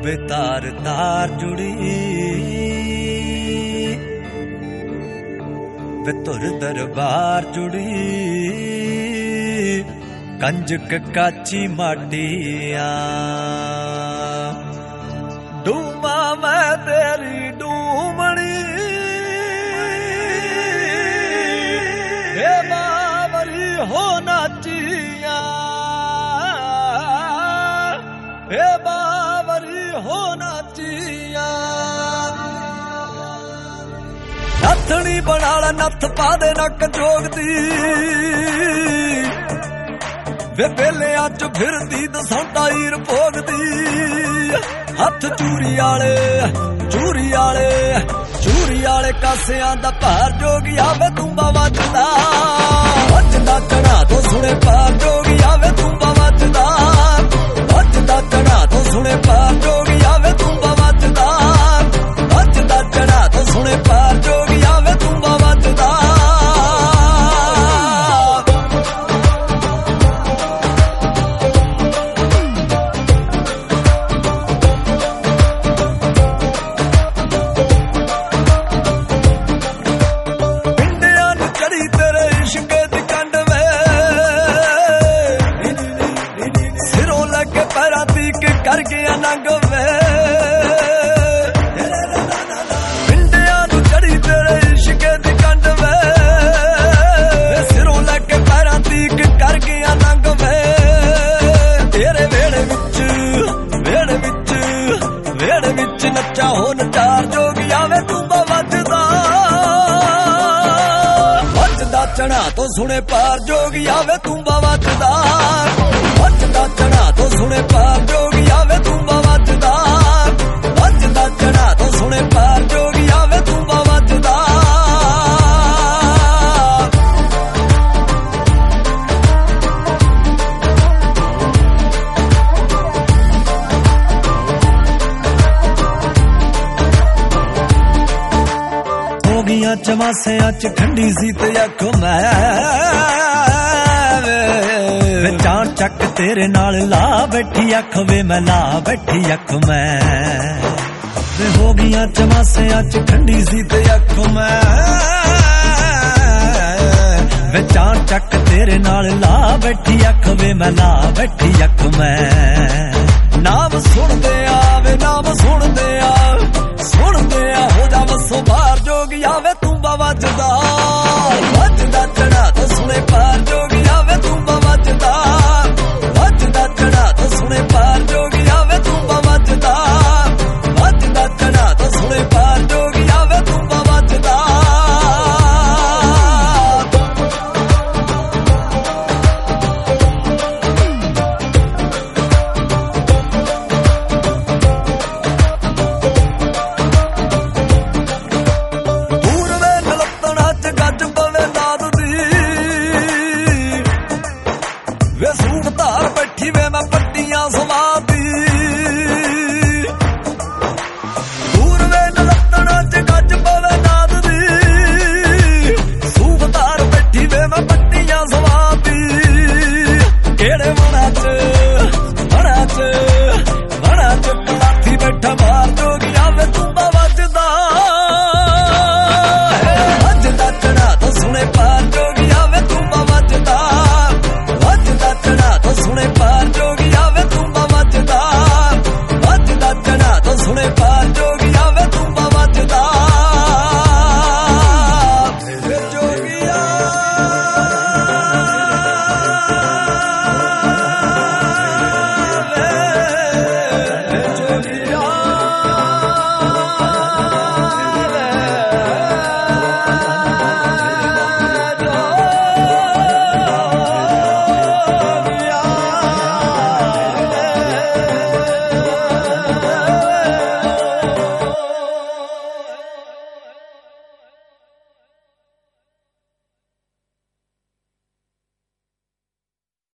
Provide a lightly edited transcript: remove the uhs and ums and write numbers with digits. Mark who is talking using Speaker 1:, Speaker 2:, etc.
Speaker 1: वे तार तार जुड़ी वे तुर दरबार जुड़ी कंजक काची माटिया डूमा मैं तेरी डूमणी हे बावरी हो नाचिया हे बावरी हो नाचिया नथनी बनाला नथ पा दे नक जोगदी वे बेलियां च फिरदी दसौंटा हीर भोगदी हथ चूरी आले कासियां दा भार जोगिया वे तुम्बा वजदा चढ़ा तो सुने पार जोगिया वे तुम्बा वजदा चढ़ा तो सुने पार जोगिया वे तुम्बा वजदा चढ़ा तो सुने पार जोगिया वे तुम्बा वजदा कर गया नंग वे पिंडिया नू चढ़ी तेरे इश्क दी कंड वे सिरों लगे पैरां तीक कर गया नंग वे तेरे वेड़े विच नचा हो नचार जोगिया वे तुम्बा वजदा चढ़ा तो सुने पार जोगिया वे तुम्बा वजदा चढ़ा तो सुने पार जोगिया वे तुम्बा वजदा चढ़ा तो सुने पार जोगिया वे तुम्बा वजदा हो गया चमासियां च ठंडी सी ते अख मैं जान चक तेरे नाल ला बैठी अख वे मैं ला बैठी अख मैं हो गया चमासियां च ठंडी सी ते अख मैं जान चक तेरे नाल ला बैठी अख वे मैं ला बैठी अख मैं नाम सुन दे आवे नाम सुन दे आ हो जा वसो बाहर जोगिया वे तुम्बा वजदा चढ़ा तो सुने पार जोगिया वे तुम्बा वजदा चढ़ा तो सुने पार जोगिया वे तुम्बा वजदा चढ़ा तो सुने पार जोगिया वे तुम्बा वजदा वे सूट धार बैठी वे मैं पट्टियां सवादी दूर वे नलत्तना च गज पवे नाद दी सूट धार बैठी वे मैं पट्टियां सवादी केड़े मना च